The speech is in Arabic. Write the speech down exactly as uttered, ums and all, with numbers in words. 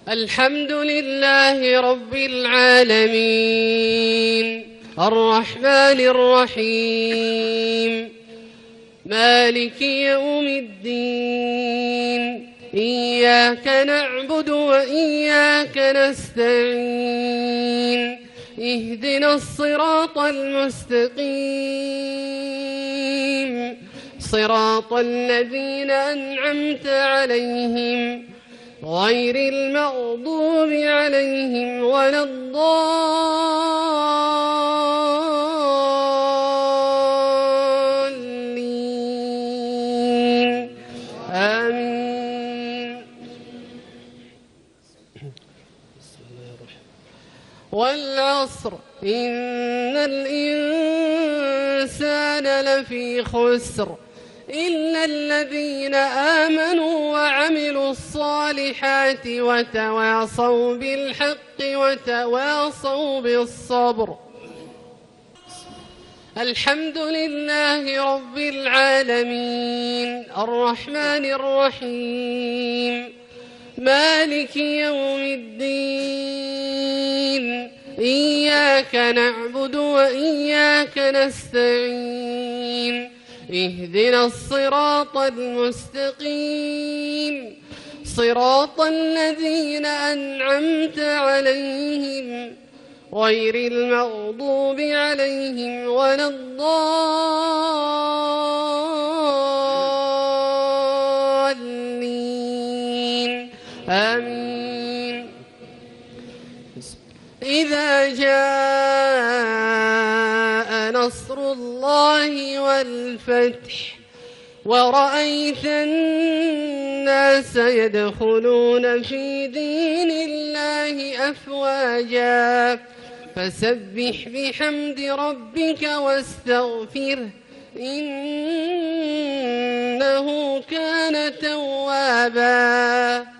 الحمد لله رب العالمين الرحمن الرحيم مالك يوم الدين إياك نعبد وإياك نستعين اهدنا الصراط المستقيم صراط الذين أنعمت عليهم غير المغضوب عليهم ولا الضالين آمين. والعصر إن الإنسان لفي خسر إلا الذين آمنوا وعملوا الصالحات وتواصوا بالحق وتواصوا بالصبر. الحمد لله رب العالمين الرحمن الرحيم مالك يوم الدين إياك نعبد وإياك نستعين اهدنا الصراط المستقيم صراط الذين أنعمت عليهم غير المغضوب عليهم ولا الضالين آمين. إذا جاء نصر الله والفتح ورأيت الناس يدخلون في دين الله أفواجا فسبح بحمد ربك واستغفره إنه كان توابا.